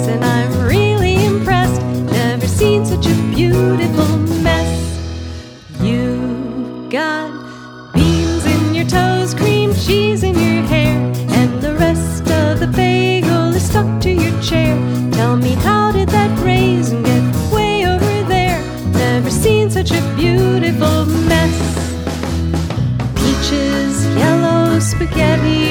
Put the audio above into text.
and I'm really impressed. Never seen such a beautiful mess. You've got beans in your toes, cream cheese in your hair, and the rest of the bagel is stuck to your chair. Tell me, how did that raisin get way over there? Never seen such a beautiful mess. Peaches, yellow spaghetti,